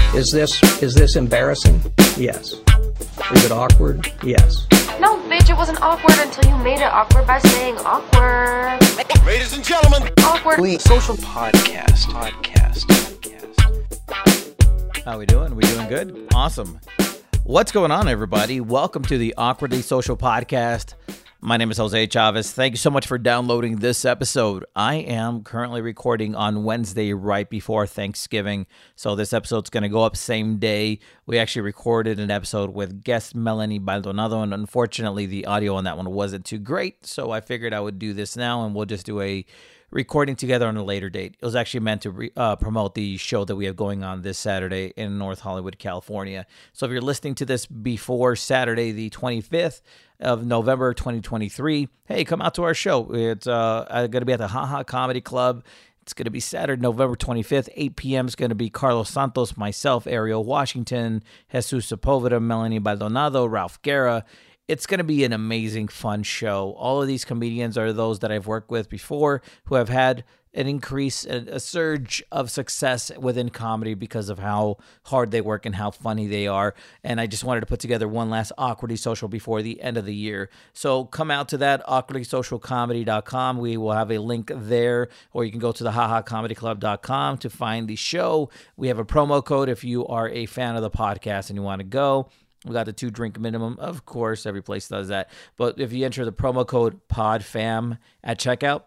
Is this embarrassing? Yes. Is it awkward? Yes. No, bitch, it wasn't awkward until you made it awkward by saying awkward. Ladies and gentlemen, Awkward. Social podcast. How we doing? We doing good? Awesome. What's going on, everybody? Welcome to the Awkwardly Social Podcast. My name is Jose Chavez. Thank you so much for downloading this episode. I am currently recording on Wednesday right before Thanksgiving, so this episode's going to go up same day. We actually recorded an episode with guest Melanie Baldonado, and unfortunately the audio on that one wasn't too great, so I figured I would do this now, and we'll just do a recording together on a later date. It was actually meant to promote the show that we have going on this Saturday in North Hollywood, California. So if you're listening to this before Saturday, the 25th of November, 2023, hey, come out to our show. It's going to be at the HaHa Comedy Club. It's going to be Saturday, November 25th, 8 p.m. It's going to be Carlos Santos, myself, Ariel Washington, Jesus Sepulveda, Melanie Baldonado, Ralph Guerra. It's going to be an amazing, fun show. All of these comedians are those that I've worked with before who have had an increase, a surge of success within comedy because of how hard they work and how funny they are. And I just wanted to put together one last Awkwardly Social before the end of the year. So come out to that, awkwardlysocialcomedy.com. We will have a link there, or you can go to the hahacomedyclub.com to find the show. We have a promo code if you are a fan of the podcast and you want to go. We got the 2-drink minimum. Of course, every place does that. But if you enter the promo code PODFAM at checkout,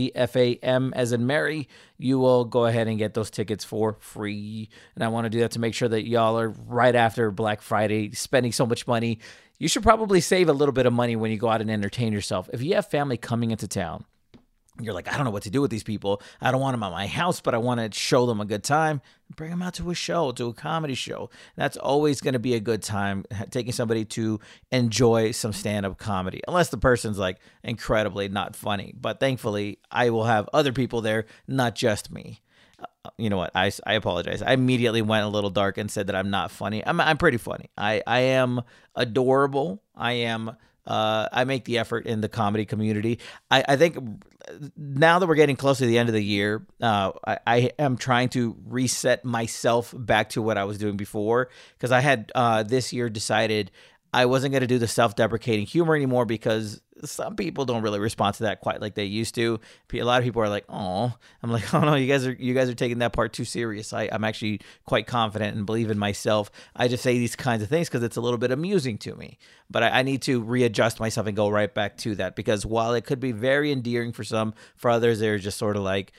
PODFAM as in Mary, you will go ahead and get those tickets for free. And I want to do that to make sure that y'all are right after Black Friday spending so much money. You should probably save a little bit of money when you go out and entertain yourself. If you have family coming into town, you're like, I don't know what to do with these people. I don't want them at my house, but I want to show them a good time. Bring them out to a show, to a comedy show. That's always going to be a good time, taking somebody to enjoy some stand-up comedy, unless the person's like incredibly not funny. But thankfully, I will have other people there, not just me. You know what? I apologize. I immediately went a little dark and said that I'm not funny. I'm pretty funny. I am adorable. I make the effort in the comedy community. I think now that we're getting close to the end of the year, I am trying to reset myself back to what I was doing before, because I had this year decided I wasn't going to do the self-deprecating humor anymore because some people don't really respond to that quite like they used to. A lot of people are like, "Oh," I'm like, "Oh no, you guys are taking that part too serious." I'm actually quite confident and believe in myself. I just say these kinds of things because it's a little bit amusing to me. But I need to readjust myself and go right back to that, because while it could be very endearing for some, for others they're just sort of like,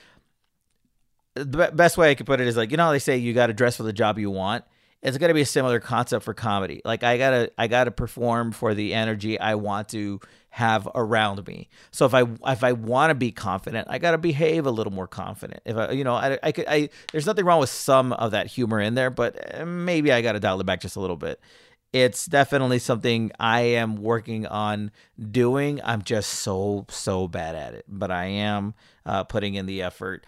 the best way I could put it is like, you know how they say you got to dress for the job you want? It's going to be a similar concept for comedy. Like I gotta perform for the energy I want to have around me. So if I want to be confident, I got to behave a little more confident. If there's nothing wrong with some of that humor in there, but maybe I got to dial it back just a little bit. It's definitely something I am working on doing. I'm just so bad at it, but I am putting in the effort.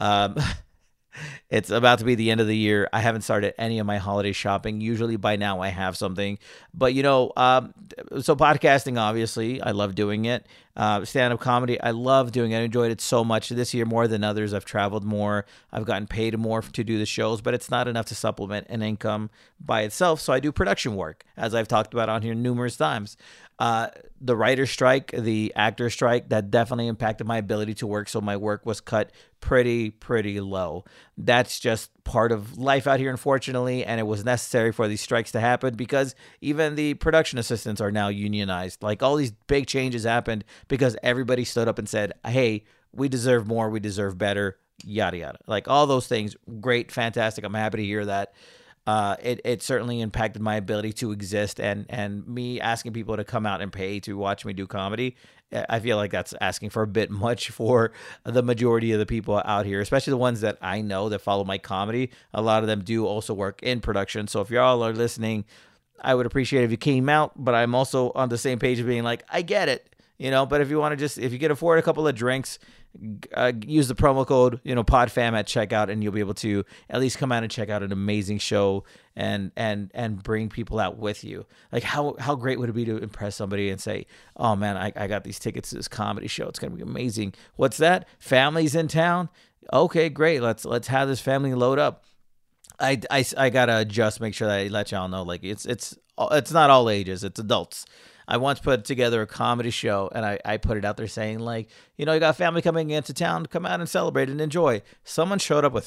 It's about to be the end of the year. I haven't started any of my holiday shopping. Usually by now I have something. But, so podcasting, obviously, I love doing it. Stand-up comedy, I love doing it. I enjoyed it so much this year more than others. I've traveled more. I've gotten paid more to do the shows, but it's not enough to supplement an income by itself. So I do production work, as I've talked about on here numerous times. The writer's strike, the actor's strike, that definitely impacted my ability to work. So my work was cut pretty low. That's just part of life out here, unfortunately. And it was necessary for these strikes to happen because even the production assistants are now unionized. Like all these big changes happened because everybody stood up and said, hey, we deserve more. We deserve better, yada, yada. Like all those things. Great. Fantastic. I'm happy to hear that. It certainly impacted my ability to exist, and me asking people to come out and pay to watch me do comedy. I feel like that's asking for a bit much for the majority of the people out here, especially the ones that I know that follow my comedy. A lot of them do also work in production. So if y'all are listening, I would appreciate it if you came out, but I'm also on the same page of being like, I get it, but if you want to if you can afford a couple of drinks, use the promo code, PodFam at checkout, and you'll be able to at least come out and check out an amazing show and bring people out with you. Like how great would it be to impress somebody and say, oh man, I got these tickets to this comedy show. It's going to be amazing. What's that? Family's in town? Okay, great. Let's have this family load up. I gotta just make sure that I let y'all know, like it's not all ages, it's adults. I once put together a comedy show, and I put it out there saying, like, you know, you got family coming into town, come out and celebrate and enjoy. Someone showed up with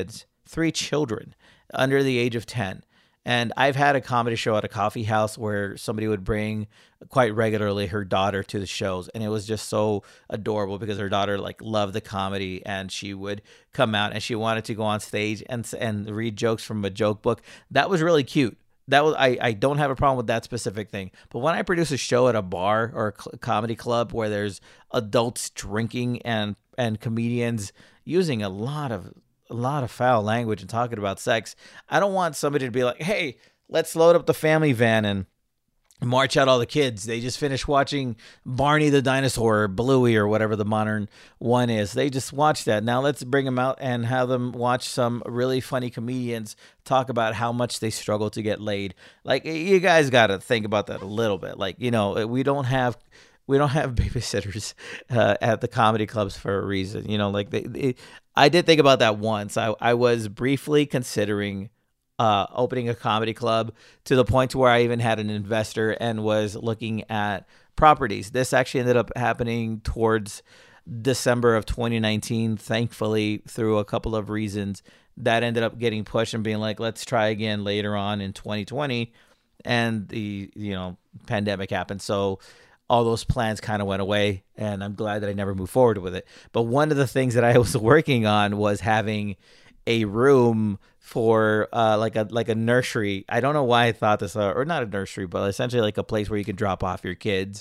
3 children under the age of 10. And I've had a comedy show at a coffee house where somebody would bring quite regularly her daughter to the shows. And it was just so adorable because her daughter like loved the comedy, and she would come out and she wanted to go on stage and read jokes from a joke book. That was really cute. That was I don't have a problem with that specific thing. But when I produce a show at a bar or a comedy club where there's adults drinking and comedians using a lot of foul language and talking about sex, I don't want somebody to be like, hey, let's load up the family van and march out all the kids. They just finished watching Barney the Dinosaur or Bluey or whatever the modern one is. They just watched that. Now let's bring them out and have them watch some really funny comedians talk about how much they struggle to get laid. Like, you guys got to think about that a little bit. Like, you know, we don't have babysitters at the comedy clubs for a reason. You know, like I did think about that once. I was briefly considering opening a comedy club to the point to where I even had an investor and was looking at properties. This actually ended up happening towards December of 2019. Thankfully, through a couple of reasons, that ended up getting pushed and being like, let's try again later on in 2020. And the, you know, pandemic happened. So all those plans kind of went away, and I'm glad that I never moved forward with it. But one of the things that I was working on was having a room for like a nursery. I don't know why I thought this, or not a nursery, but essentially like a place where you can drop off your kids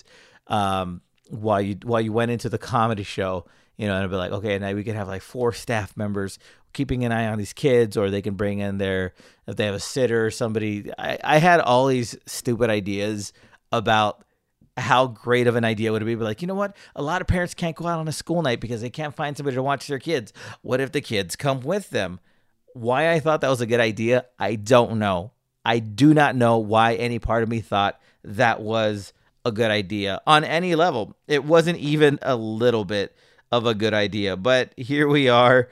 while you went into the comedy show. You know, and I'd be like, okay, now we could have like 4 staff members keeping an eye on these kids, or they can bring in if they have a sitter or somebody. I had all these stupid ideas about how great of an idea would it be? But like, you know what? A lot of parents can't go out on a school night because they can't find somebody to watch their kids. What if the kids come with them? Why I thought that was a good idea, I don't know. I do not know why any part of me thought that was a good idea on any level. It wasn't even a little bit of a good idea. But here we are,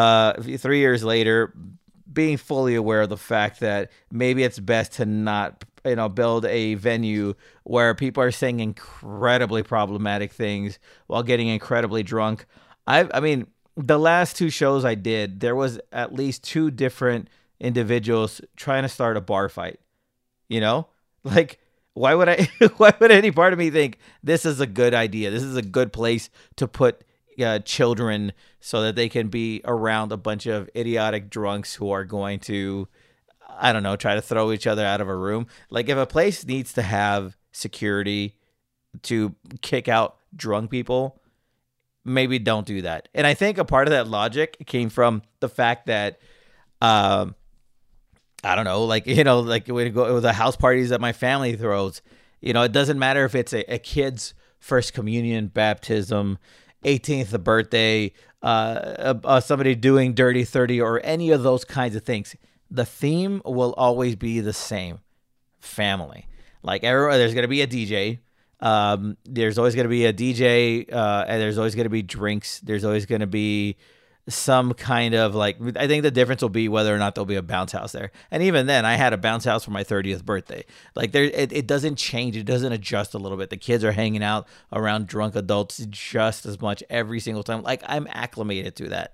3 years later, being fully aware of the fact that maybe it's best to not, you know, build a venue where people are saying incredibly problematic things while getting incredibly drunk. I mean, the last 2 shows I did, there was at least 2 different individuals trying to start a bar fight. You know, like, why would any part of me think this is a good idea? This is a good place to put children so that they can be around a bunch of idiotic drunks who are going to, I don't know, try to throw each other out of a room. Like, if a place needs to have security to kick out drunk people, maybe don't do that. And I think a part of that logic came from the fact that, I don't know, like, you know, like when we go with the house parties that my family throws, you know, it doesn't matter if it's a kid's first communion, baptism, 18th birthday, somebody doing Dirty 30, or any of those kinds of things. The theme will always be the same: family. Like, there's going to be a DJ. There's always going to be a DJ, and there's always going to be drinks. There's always going to be some kind of, like, I think the difference will be whether or not there'll be a bounce house there. And even then, I had a bounce house for my 30th birthday. Like, it doesn't change. It doesn't adjust a little bit. The kids are hanging out around drunk adults just as much every single time. Like, I'm acclimated to that.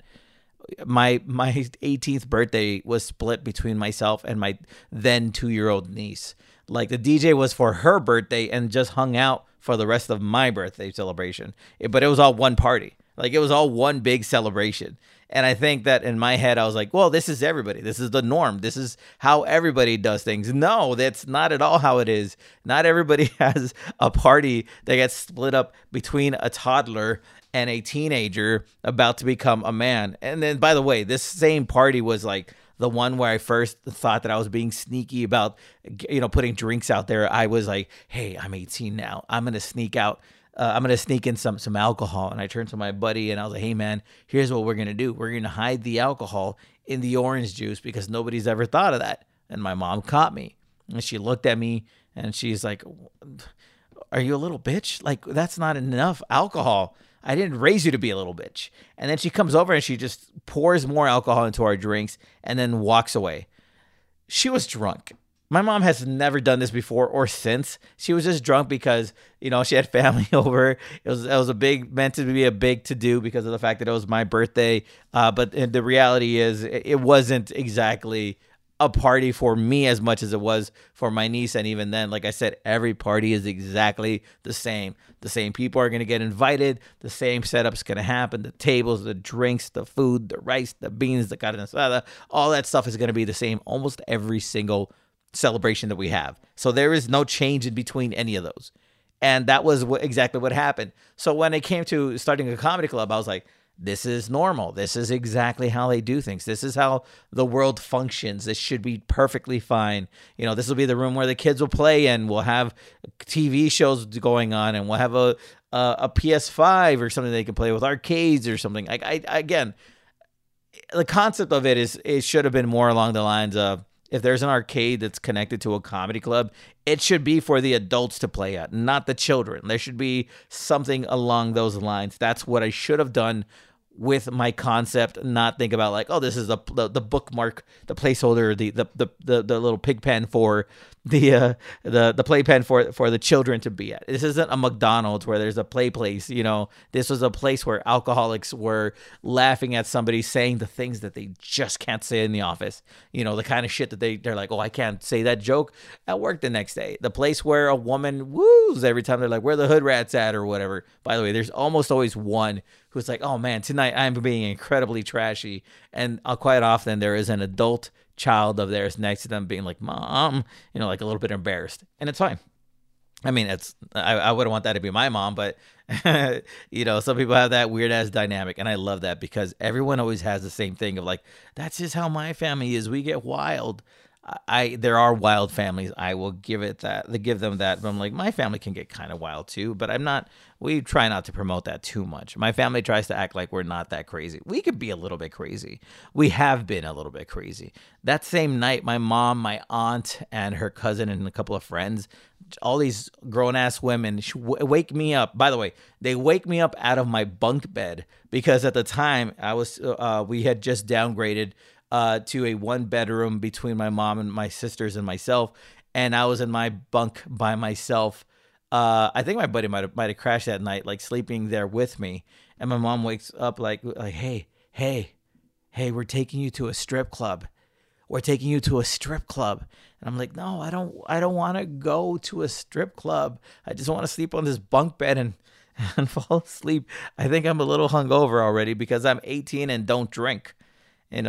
My 18th birthday was split between myself and my then 2-year-old niece. Like, the DJ was for her birthday and just hung out for the rest of my birthday celebration. But it was all one party. Like, it was all one big celebration. And I think that in my head, I was like, well, this is everybody. This is the norm. This is how everybody does things. No, that's not at all how it is. Not everybody has a party that gets split up between a toddler and a teenager about to become a man. And then, by the way, this same party was like the one where I first thought that I was being sneaky about, you know, putting drinks out there. I was like, hey, I'm 18 now. I'm going to sneak out. I'm going to sneak in some alcohol. And I turned to my buddy and I was like, hey, man, here's what we're going to do. We're going to hide the alcohol in the orange juice because nobody's ever thought of that. And my mom caught me. And she looked at me and she's like, are you a little bitch? Like, that's not enough alcohol. I didn't raise you to be a little bitch. And then she comes over and she just pours more alcohol into our drinks and then walks away. She was drunk. My mom has never done this before or since. She was just drunk because, she had family over. It was meant to be a big to do because of the fact that it was my birthday. But the reality is it wasn't exactly a party for me as much as it was for my niece. And even then, like I said, every party is exactly the same. The same people are going to get invited. The same setup's going to happen. The tables, the drinks, the food, the rice, the beans, the carne asada, all that stuff is going to be the same almost every single celebration that we have. So there is no change in between any of those. And that was exactly what happened. So when it came to starting a comedy club, I was like, this is normal. This is exactly how they do things. This is how the world functions. This should be perfectly fine. This will be the room where the kids will play, and we'll have TV shows going on, and we'll have a PS5 or something they can play with, arcades or something. Again, the concept of it is, it should have been more along the lines of, if there's an arcade that's connected to a comedy club, it should be for the adults to play at, not the children. There should be something along those lines. That's what I should have done with my concept, not think about like, oh, this is the bookmark, the placeholder, the little pig pen for the playpen for the children to be at. This isn't a McDonald's where there's a play place. This was a place where alcoholics were laughing at somebody saying the things that they just can't say in the office. The kind of shit that they're like, oh, I can't say that joke at work the next day. The place where a woman woos every time they're like, where the hood rats at or whatever. By the way, there's almost always one who's like, oh man, tonight I'm being incredibly trashy. And quite often there is an adult child of theirs next to them being like, mom, like a little bit embarrassed. And it's fine. I mean, I wouldn't want that to be my mom, but some people have that weird ass dynamic. And I love that because everyone always has the same thing of like, that's just how my family is. We get wild. There are wild families. I will give them that. But I'm like, my family can get kind of wild too, but we try not to promote that too much. My family tries to act like we're not that crazy. We could be a little bit crazy. We have been a little bit crazy. That same night, my mom, my aunt, and her cousin and a couple of friends, all these grown-ass women wake me up. By the way, they wake me up out of my bunk bed because at the time we had just downgraded to a 1-bedroom between my mom and my sisters and myself, and I was in my bunk by myself. I think my buddy might have crashed that night, like sleeping there with me. And my mom wakes up like, hey, we're taking you to a strip club. We're taking you to a strip club. And I'm like, no, I don't want to go to a strip club. I just want to sleep on this bunk bed and fall asleep. I think I'm a little hungover already because I'm 18 and don't drink. And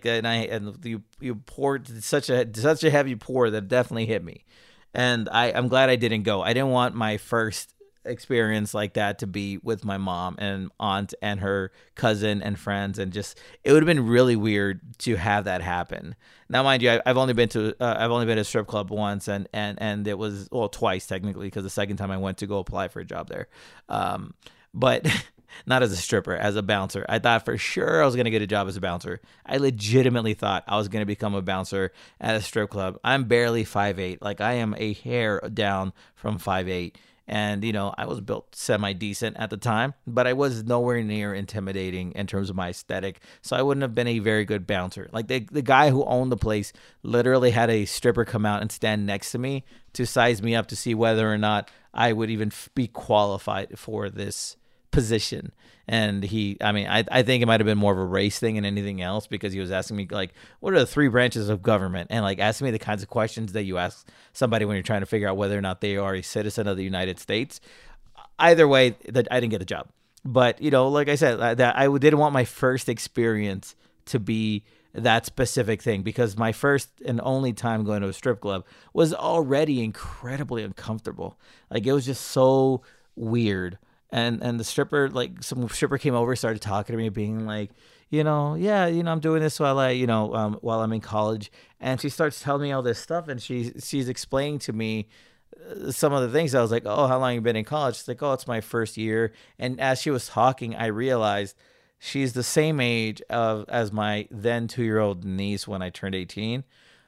you poured such a heavy pour that definitely hit me. And I'm glad I didn't go. I didn't want my first experience like that to be with my mom and aunt and her cousin and friends, and just it would have been really weird to have that happen. Now, mind you, I've only been to a strip club once, and it was twice technically because the second time I went to go apply for a job there, but. Not as a stripper, as a bouncer. I thought for sure I was going to get a job as a bouncer. I legitimately thought I was going to become a bouncer at a strip club. I'm barely 5'8". Like, I am a hair down from 5'8". And, I was built semi-decent at the time, but I was nowhere near intimidating in terms of my aesthetic. So I wouldn't have been a very good bouncer. Like, the guy who owned the place literally had a stripper come out and stand next to me to size me up to see whether or not I would even be qualified for this position. And I think it might have been more of a race thing than anything else, because he was asking me like, what are the 3 branches of government, and like asking me the kinds of questions that you ask somebody when you're trying to figure out whether or not they are a citizen of the United States. Either way, that I didn't get a job. But like I said, that I didn't want my first experience to be that specific thing, because my first and only time going to a strip club was already incredibly uncomfortable. Like, it was just so weird. And the stripper, like, some stripper came over, started talking to me, being like, I'm doing this while while I'm in college. And she starts telling me all this stuff, and she's explaining to me some of the things. I was like, oh, how long have you been in college? She's like, oh, it's my first year. And as she was talking, I realized she's the same age as my then 2-year-old niece when I turned 18.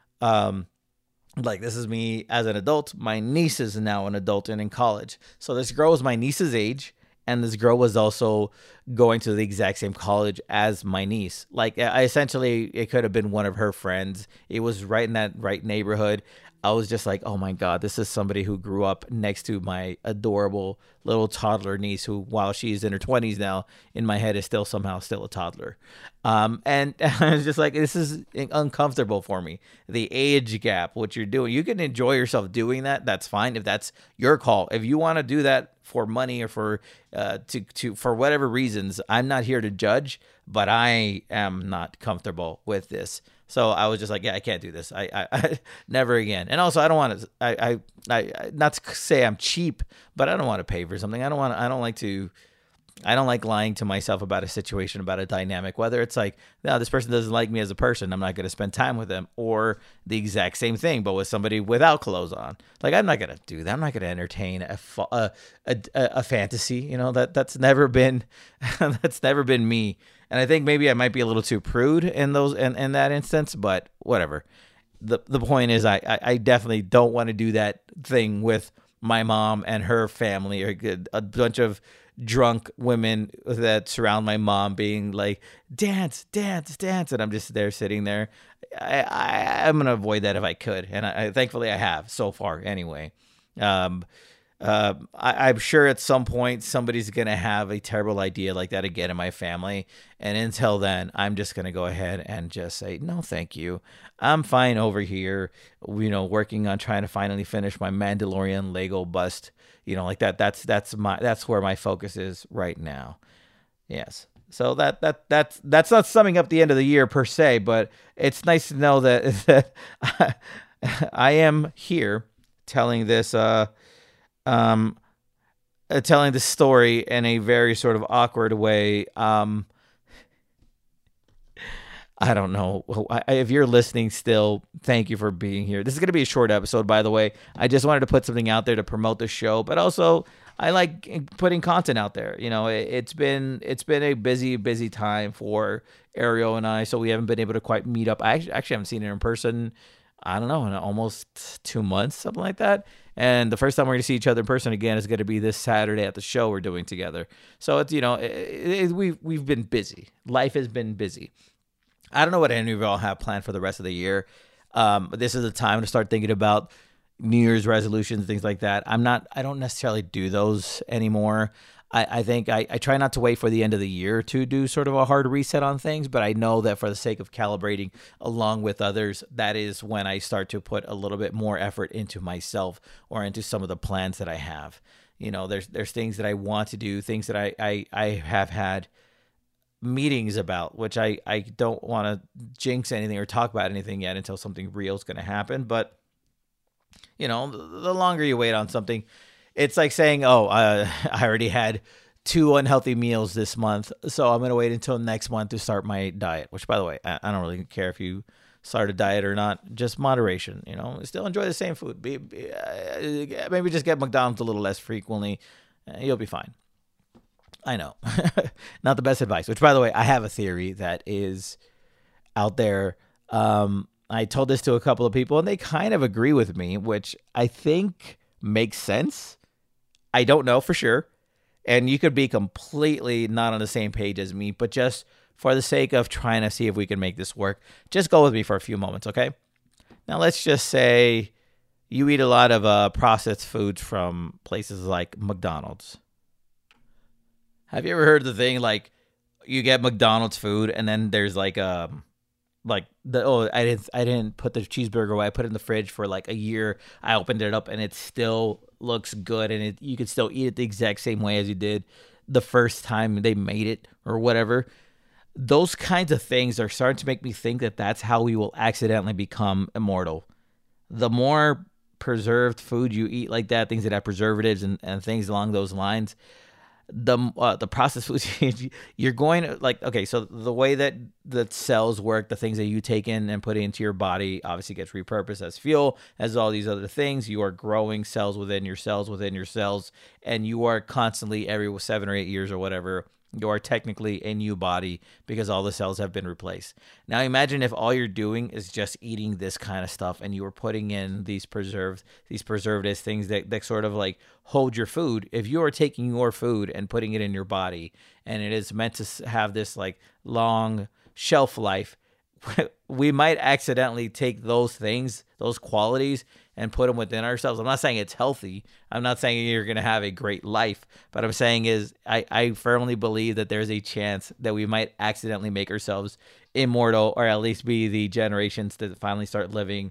Like, this is me as an adult. My niece is now an adult and in college. So this girl is my niece's age, And this girl was also going to the exact same college as my niece. Like, essentially, it could have been one of her friends. It was right in that right neighborhood. I was just like, oh my God, this is somebody who grew up next to my adorable little toddler niece who, while she's in her 20s now, in my head is still somehow still a toddler. And I was just like, this is uncomfortable for me. The age gap, what you're doing. You can enjoy yourself doing that. That's fine if that's your call. If you want to do that for money or for for whatever reasons, I'm not here to judge, but I am not comfortable with this. So I was just like, yeah, I can't do this. I never again. And also, I don't want to. I not to say I'm cheap, but I don't want to pay for something. I don't like lying to myself about a situation, about a dynamic. Whether it's like, no, this person doesn't like me as a person, I'm not going to spend time with them, or the exact same thing, but with somebody without clothes on. Like, I'm not going to do that. I'm not going to entertain a fantasy. You know, that's never been me. And I think maybe I might be a little too prude in that instance, but whatever. The point is, I definitely don't want to do that thing with my mom and her family, or a bunch of drunk women that surround my mom being like, dance, dance, dance. And I'm just there sitting there. I'm going to avoid that if I could. And thankfully I have so far anyway. I'm sure at some point somebody's going to have a terrible idea like that again in my family. And until then, I'm just going to go ahead and just say, no, thank you. I'm fine over here, working on trying to finally finish my Mandalorian Lego bust, like that. That's where my focus is right now. Yes. So that's not summing up the end of the year per se, but it's nice to know that I am here telling this, telling the story in a very sort of awkward way. I don't know. If you're listening still, thank you for being here. This is going to be a short episode, by the way. I just wanted to put something out there to promote the show, but also I like putting content out there. It's been a busy time for Ariel and I, so we haven't been able to quite meet up. I actually haven't seen her in person, I don't know, in almost 2 months, something like that. And the first time we're going to see each other in person again is going to be this Saturday at the show we're doing together. So it's, we've been busy. Life has been busy. I don't know what any of y'all have planned for the rest of the year. This is the time to start thinking about New Year's resolutions, things like that. I don't necessarily do those anymore. I think I try not to wait for the end of the year to do sort of a hard reset on things, but I know that for the sake of calibrating along with others, that is when I start to put a little bit more effort into myself or into some of the plans that I have. There's things that I want to do, things that I have had meetings about, which I don't want to jinx anything or talk about anything yet until something real is going to happen. But, the longer you wait on something, it's like saying, I already had 2 unhealthy meals this month, so I'm going to wait until next month to start my diet, which, by the way, I don't really care if you start a diet or not, just moderation, still enjoy the same food. Maybe just get McDonald's a little less frequently. You'll be fine. I know. Not the best advice, which, by the way, I have a theory that is out there. I told this to a couple of people, and they kind of agree with me, which I think makes sense. I don't know for sure. And you could be completely not on the same page as me, but just for the sake of trying to see if we can make this work, just go with me for a few moments, okay? Now, let's just say you eat a lot of processed foods from places like McDonald's. Have you ever heard the thing like you get McDonald's food and then there's I didn't put the cheeseburger away. I put it in the fridge for like a year. I opened it up and it still looks good, and you can still eat it the exact same way as you did the first time they made it or whatever. Those kinds of things are starting to make me think that that's how we will accidentally become immortal. The more preserved food you eat like that, things that have preservatives and things along those lines, the processed foods you're going to so the way that the cells work, the things that you take in and put into your body obviously gets repurposed as fuel, as all these other things. You are growing cells within your cells, and you are constantly every 7 or 8 years or whatever you are technically a new body because all the cells have been replaced. Now imagine if all you're doing is just eating this kind of stuff and you were putting in these preservatives, things that sort of like hold your food. If you are taking your food and putting it in your body and it is meant to have this like long shelf life, we might accidentally take those things, those qualities, and put them within ourselves. I'm not saying it's healthy. I'm not saying you're going to have a great life. But I'm saying is I firmly believe that there's a chance that we might accidentally make ourselves immortal, or at least be the generations that finally start living,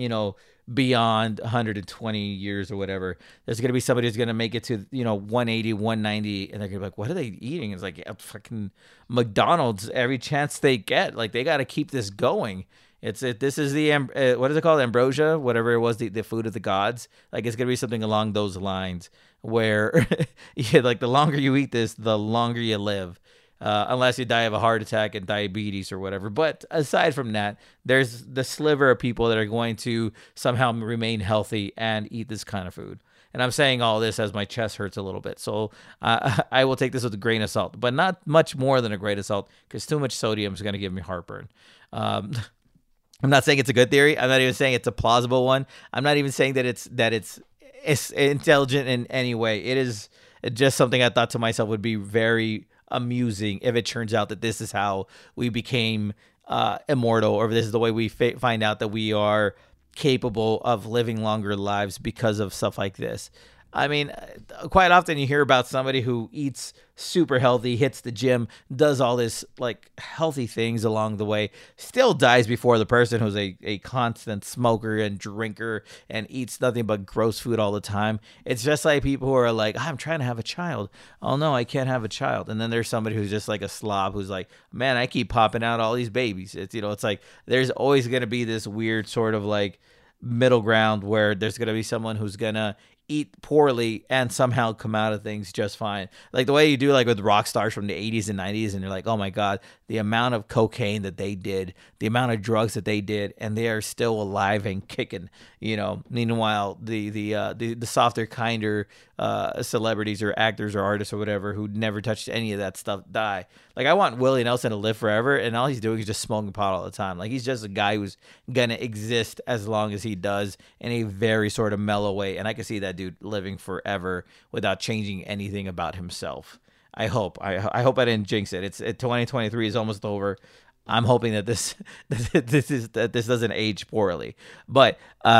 beyond 120 years or whatever. There's going to be somebody who's going to make it to, 180, 190, and they're going to be like, what are they eating? It's like fucking McDonald's every chance they get. Like, they got to keep this going. This is the, what is it called? Ambrosia, whatever it was, the food of the gods. Like, it's going to be something along those lines where, like, the longer you eat this, the longer you live. Unless you die of a heart attack and diabetes or whatever. But aside from that, there's the sliver of people that are going to somehow remain healthy and eat this kind of food. And I'm saying all this as my chest hurts a little bit. So I will take this with a grain of salt, but not much more than a grain of salt, because too much sodium is going to give me heartburn. I'm not saying it's a good theory. I'm not even saying it's a plausible one. I'm not even saying that it's intelligent in any way. It is just something I thought to myself would be very amusing if it turns out that this is how we became immortal, or this is the way we find out that we are capable of living longer lives because of stuff like this. I mean, quite often you hear about somebody who eats super healthy, hits the gym, does all this like healthy things along the way, still dies before the person who's a constant smoker and drinker and eats nothing but gross food all the time. It's just like people who are like, I'm trying to have a child. Oh no, I can't have a child. And then there's somebody who's just like a slob who's like, man, I keep popping out all these babies. It's like there's always going to be this weird sort of like middle ground where there's going to be someone who's going to eat poorly and somehow come out of things just fine. Like the way you do like with rock stars from the 80s and 90s, and you're like, oh my God, the amount of cocaine that they did, the amount of drugs that they did, and they are still alive and kicking, Meanwhile, the softer, kinder celebrities or actors or artists or whatever who never touched any of that stuff die. Like, I want Willie Nelson to live forever, and all he's doing is just smoking pot all the time. Like, he's just a guy who's gonna exist as long as he does in a very sort of mellow way, and I can see that dude living forever without changing anything about himself. I hope I hope I didn't jinx it. 2023 is almost over. I'm hoping that this doesn't age poorly. But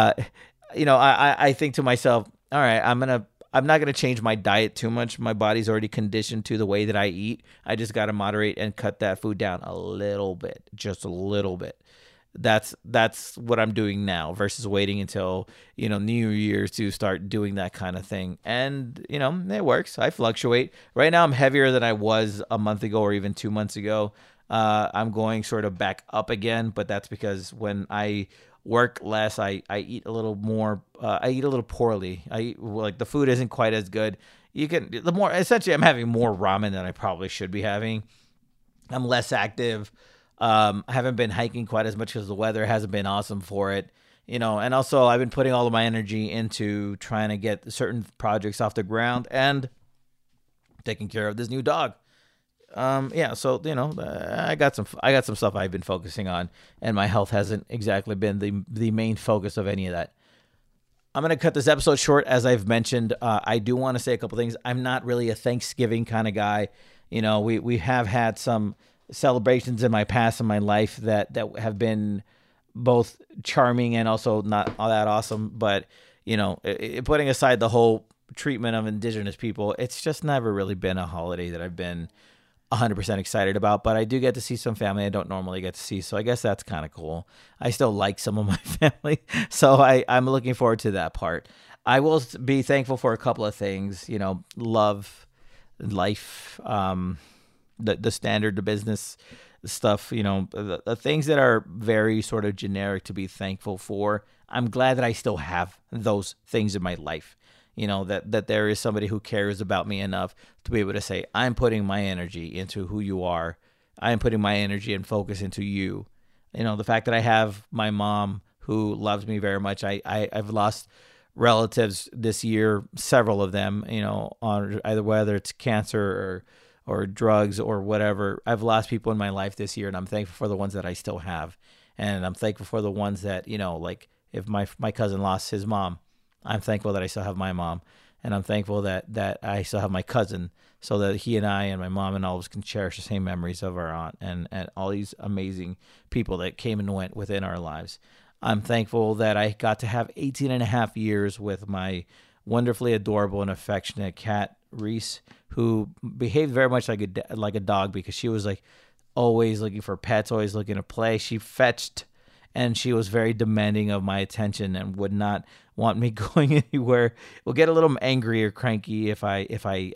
I think to myself, all right, I'm not gonna change my diet too much. My body's already conditioned to the way that I eat. I just gotta moderate and cut that food down a little bit, just a little bit. That's what I'm doing now versus waiting until, New Year's to start doing that kind of thing. And, it works. I fluctuate. Right now I'm heavier than I was a month ago or even 2 months ago. I'm going sort of back up again, but that's because when I work less, I eat a little more, I eat a little poorly. Like the food isn't quite as good. Essentially I'm having more ramen than I probably should be having. I'm less active. I haven't been hiking quite as much because the weather hasn't been awesome for it, and also I've been putting all of my energy into trying to get certain projects off the ground and taking care of this new dog. So I got some stuff I've been focusing on, and my health hasn't exactly been the main focus of any of that. I'm going to cut this episode short. As I've mentioned, I do want to say a couple things. I'm not really a Thanksgiving kind of guy. We have had some celebrations in my past in my life that have been both charming and also not all that awesome. But, putting aside the whole treatment of indigenous people, it's just never really been a holiday that I've been 100% excited about. But I do get to see some family I don't normally get to see. So I guess that's kind of cool. I still like some of my family. So I'm looking forward to that part. I will be thankful for a couple of things, love, life, the standard, the business stuff, the things that are very sort of generic to be thankful for. I'm glad that I still have those things in my life, that there is somebody who cares about me enough to be able to say, I'm putting my energy into who you are. I'm putting my energy and focus into you. The fact that I have my mom who loves me very much. I've lost relatives this year, several of them, on either whether it's cancer or drugs or whatever. I've lost people in my life this year, and I'm thankful for the ones that I still have. And I'm thankful for the ones that, like if my cousin lost his mom, I'm thankful that I still have my mom. And I'm thankful that I still have my cousin, so that he and I and my mom and all of us can cherish the same memories of our aunt and all these amazing people that came and went within our lives. I'm thankful that I got to have 18 and a half years with my wonderfully adorable and affectionate cat, Reese, who behaved very much like a dog, because she was like always looking for pets, always looking to play. She fetched, and she was very demanding of my attention and would not want me going anywhere. Will get a little angry or cranky if I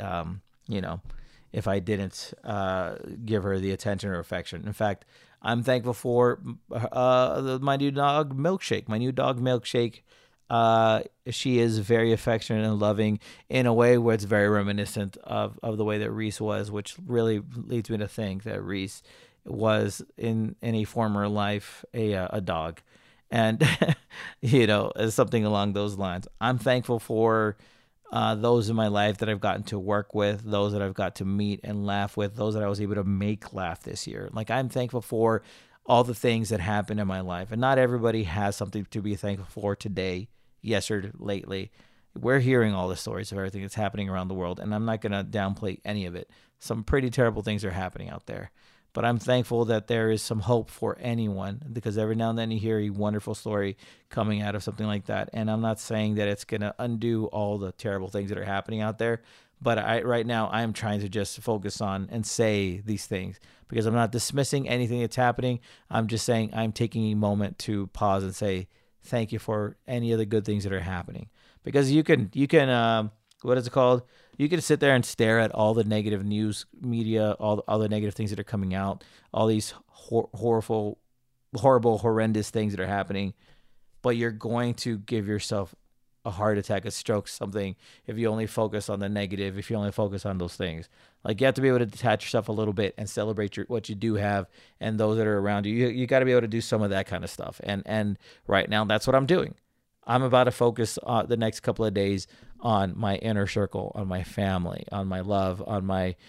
didn't give her the attention or affection. In fact, I'm thankful for my new dog, Milkshake. She is very affectionate and loving in a way where it's very reminiscent of the way that Reese was, which really leads me to think that Reese was in a former life a dog, and something along those lines. I'm thankful for those in my life that I've gotten to work with, those that I've got to meet and laugh with, those that I was able to make laugh this year. Like, I'm thankful for all the things that happened in my life, and not everybody has something to be thankful for today, yesterday, lately. We're hearing all the stories of everything that's happening around the world, and I'm not going to downplay any of it. Some pretty terrible things are happening out there. But I'm thankful that there is some hope for anyone, because every now and then you hear a wonderful story coming out of something like that. And I'm not saying that it's going to undo all the terrible things that are happening out there. But right now I'm trying to just focus on and say these things, because I'm not dismissing anything that's happening. I'm just saying I'm taking a moment to pause and say thank you for any of the good things that are happening. Because you can what is it called? You can sit there and stare at all the negative news media, all the negative things that are coming out, all these horrible, horrendous things that are happening, but you're going to give yourself a heart attack, a stroke, something, if you only focus on the negative, if you only focus on those things. Like, you have to be able to detach yourself a little bit and celebrate what you do have and those that are around you. You got to be able to do some of that kind of stuff. And right now, that's what I'm doing. I'm about to focus the next couple of days on my inner circle, on my family, on my love, on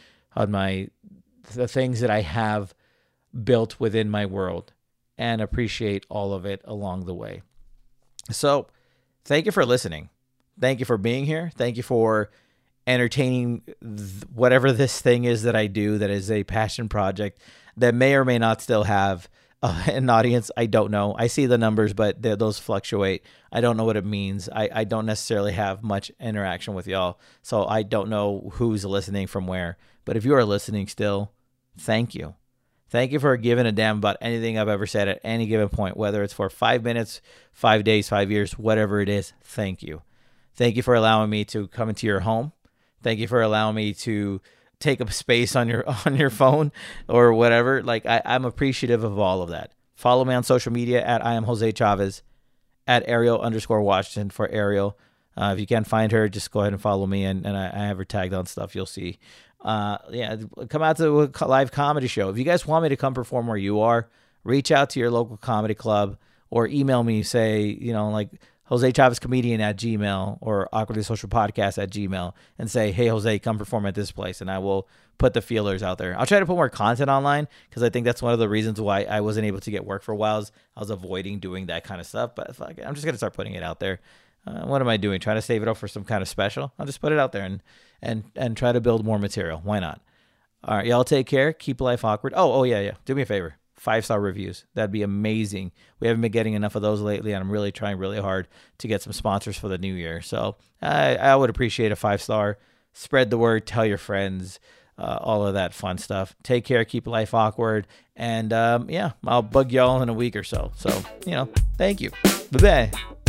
the things that I have built within my world, and appreciate all of it along the way. So thank you for listening. Thank you for being here. Thank you for entertaining whatever this thing is that I do, that is a passion project that may or may not still have an audience. I don't know. I see the numbers, but those fluctuate. I don't know what it means. I don't necessarily have much interaction with y'all, so I don't know who's listening from where. But if you are listening still, thank you. Thank you for giving a damn about anything I've ever said at any given point, whether it's for 5 minutes, 5 days, 5 years, whatever it is. Thank you. Thank you for allowing me to come into your home. Thank you for allowing me to take up space on your phone or whatever. Like, I'm appreciative of all of that. Follow me on social media at I am Jose Chavez, at Ariel_Washington for Ariel. If you can't find her, just go ahead and follow me, and I have her tagged on stuff. You'll see. Come out to a live comedy show. If you guys want me to come perform where you are, reach out to your local comedy club or email me, say, like Jose Chavez Comedian at Gmail or Awkwardly Social Podcast at Gmail, and say, hey, Jose, come perform at this place, and I will put the feelers out there. I'll try to put more content online, because I think that's one of the reasons why I wasn't able to get work for a while. I was avoiding doing that kind of stuff, but I'm just going to start putting it out there. What am I doing? Trying to save it up for some kind of special? I'll just put it out there and try to build more material. Why not? All right, y'all take care. Keep life awkward. Oh, yeah. Do me a favor. 5-star reviews. That'd be amazing. We haven't been getting enough of those lately, and I'm really trying really hard to get some sponsors for the new year. So I would appreciate a 5-star. Spread the word. Tell your friends. All of that fun stuff. Take care. Keep life awkward. And I'll bug y'all in a week or so. So, thank you. Bye-bye.